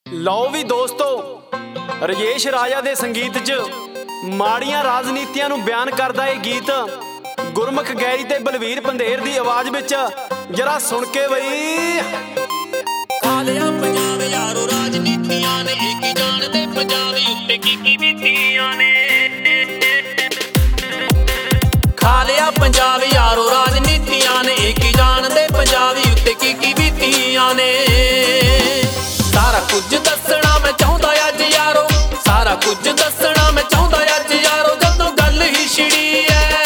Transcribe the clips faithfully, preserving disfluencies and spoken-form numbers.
ਲਓ ਵੀ ਦੋਸਤੋ, ਰਜੇਸ਼ ਰਾਜਾ ਦੇ ਸੰਗੀਤ 'ਚ ਮਾੜੀਆਂ ਰਾਜਨੀਤੀਆਂ ਨੂੰ ਬਿਆਨ ਕਰਦਾ ਇਹ ਗੀਤ ਗੁਰਮੁਖ ਗੈਰੀ ਤੇ ਬਲਵੀਰ ਪੰਧੇਰ ਦੀ ਆਵਾਜ਼ ਵਿੱਚ। ਜਰਾ ਸੁਣ ਕੇ ਬਈ। ਖਾ ਲਿਆ ਪੰਜਾਬ ਯਾਰੋ ਰਾਜਨੀਤੀਆਂ ਨੇ, ਇਹ ਕੀ ਜਾਣਦੇ ਪੰਜਾਬ ਉੱਤੇ ਕੀ ਕੀ ਬੀਤੀਆਂ ਨੇ। ਖਾ ਲਿਆ ਪੰਜਾਬ ਯਾਰੋ ਰਾਜਨੀਤੀਆਂ ਨੇ, ਇਹ ਕੀ ਜਾਣਦੇ ਪੰਜਾਬ ਉੱਤੇ ਕੀ ਕੀ ਬੀਤੀਆਂ ਨੇ। ਸਾਰਾ ਕੁਝ ਦੱਸਣਾ ਮੈਂ ਚਾਹੁੰਦਾ ਅੱਜ ਯਾਰੋ, ਸਾਰਾ ਕੁਝ ਦੱਸਣਾ ਮੈਂ ਚਾਹੁੰਦਾ ਅੱਜ ਯਾਰੋ, ਜਦੋਂ ਗੱਲ ਹੀ ਛਿੜੀ ਐ।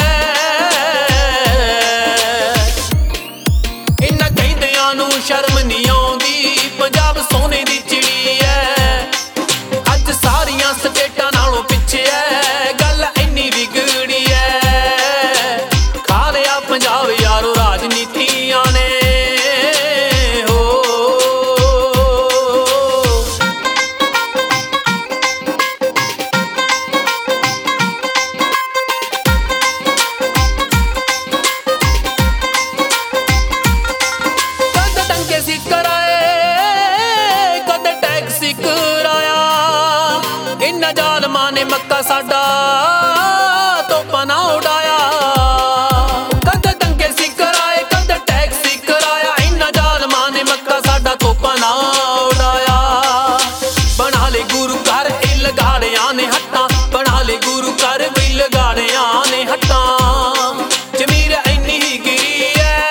ਇਹਨਾਂ ਕਹਿੰਦਿਆਂ ਨੂੰ ਸ਼ਰਮ ਨਹੀਂ ਆਉਂਦੀ, ਪੰਜਾਬ ਸੋਨੇ ਦੀ ਚਿੜੀ ਐ। ਅੱਜ ਸਾਰੀਆਂ ਸਟੇਟਾਂ ਨਾਲੋਂ ਪਿੱਛੇ ਐ, ਗੱਲ ਇੰਨੀ ਵਿਗੜੀ ਐ। ਖਾ ਲਿਆ ਪੰਜਾਬ ਯਾਰੋ ਰਾਜਨੀਤੀਆਂ ਨੇ। ਇਹਨਾਂ ਜ਼ਾਲਮਾਂ ਨੇ ਮੱਕਾ ਸਾਡਾ ਤੋਪਾਂ ਨਾ ਉਡਾਇਆ, ਕਦੇ ਦੰਗੇ ਸੀ ਕਰਾਏ ਕਦੇ ਟੈਕਸ ਸੀ ਕਰਾਇਆ। ਇਹਨਾਂ ਜ਼ਾਲਮਾਂ ਨੇ ਮੱਕਾ ਸਾਡਾ ਤੋਪਾਂ ਨਾ ਉਡਾਇਆ। ਬਣਾ ਲੈ ਗੁਰੂ ਘਰ ਇਹ ਲਗਾੜਿਆਂ ਨੇ ਹੱਟਾਂ, ਬਣਾ ਲੈ ਗੁਰੂ ਘਰ ਵੀ ਲਗਾੜਿਆਂ ਨੇ ਹੱਟਾਂ। ਜ਼ਮੀਰ ਇੰਨੀ ਹੀ ਗਿਰੀ ਐ,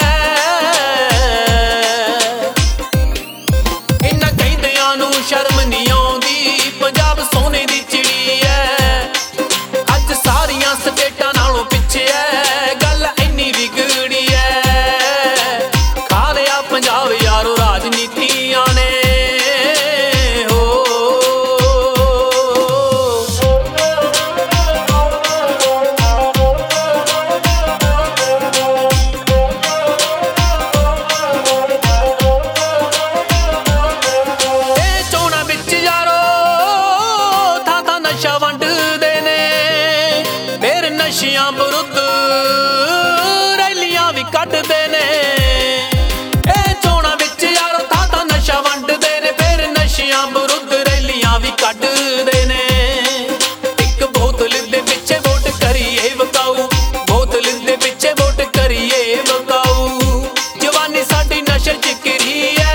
ਇਹਨਾਂ ਕਹਿੰਦਿਆਂ ਨੂੰ ਸ਼ਰਮ ਨਹੀਂ ਆਉਂਦੀ, ਪੰਜਾਬ ਸੋਨੇ ਦੀ ਚਿੜੀ ਐ। ਅੱਜ ਸਾਰੀਆਂ ਸਟੇਟਾਂ ਨਾਲੋਂ ਪਿੱਛੇ ਐ, ਗੱਲ ਇੰਨੀ ਵਿਗੜੀ ਐ। ਖਾ ਲਿਆ ਪੰਜਾਬ ਯਾਰੋ ਰਾਜਨੀਤੀਆਂ ਨੇ। ਨਸ਼ਾ ਵੰਡਦੇ ਨੇ ਫਿਰ ਨਸ਼ਿਆਂ ਵਿਰੁੱਧ ਰੈਲੀਆਂ ਵੀ ਕੱਢਦੇ ਨੇ। ਇਹ ਚੋਣਾਂ ਵਿੱਚ ਯਾਰੋ ਥਾਂ ਥਾਂ ਨਸ਼ਾ ਵੰਡਦੇ ਨੇ, ਫਿਰ ਨਸ਼ਿਆਂ ਵਿਰੁੱਧ ਰੈਲੀਆਂ ਵੀ ਕੱਢਦੇ ਨੇ। ਇੱਕ ਬੋਤਲ ਦੇ ਪਿੱਛੇ ਵੋਟ ਕਰੀਏ ਵਕਾਊ, ਬੋਤਲ ਦੇ ਪਿੱਛੇ ਵੋਟ ਕਰੀਏ ਵਕਾਊ। ਜਵਾਨੀ ਸਾਡੀ ਨਸ਼ੇ 'ਚ ਘਿਰੀ ਐ,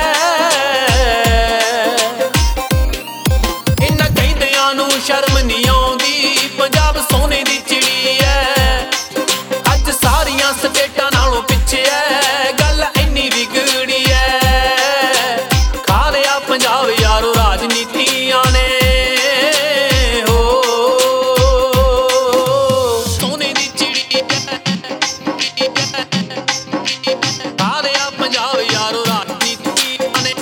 ਸ਼ਰਮ ਨਹੀਂ ਆਉਂਦੀ, ਪੰਜਾਬ ਸੋਨੇ ਦੀ ਚਿੜੀ ਐ। ਅੱਜ ਸਾਰੀਆਂ ਸਟੇਟਾਂ ਨਾਲੋਂ ਪਿੱਛੇ ਐ, ਗੱਲ ਇੰਨੀ ਵਿਗੜੀ ਐ। ਖਾ ਲਿਆ ਪੰਜਾਬ ਯਾਰੋ ਰਾਜਨੀਤੀਆਂ ਨੇ। ਸੋਨੇ ਦੀ ਚਿੜੀ ਐ, ਖਾ ਲਿਆ ਪੰਜਾਬ ਯਾਰੋ ਰਾਜਨੀਤੀਆਂ ਨੇ।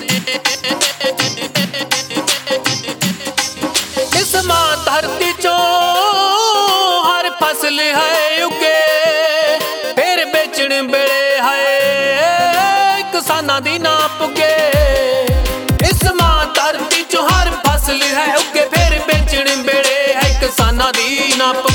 ਇਸ ਮਾਂ ਧਰਤੀ ਚੋਂ ਹਰ ਫਸਲ ਹੈ ਉੱਗੇ, ਫਿਰ ਵੇਚਣ ਵੇਲੇ ਹੈ ਕਿਸਾਨਾਂ ਦੀ ਨਾ ਪੁੱਗੇ। ਇਸ ਮਾਂ ਧਰਤੀ ਚੋਂ ਹਰ ਫਸਲ ਹੈ ਉੱਗੇ, ਫਿਰ ਵੇਚਣ ਵੇਲੇ ਹੈ ਕਿਸਾਨਾਂ ਦੀ ਨਾ ਪੁੱਗੇ।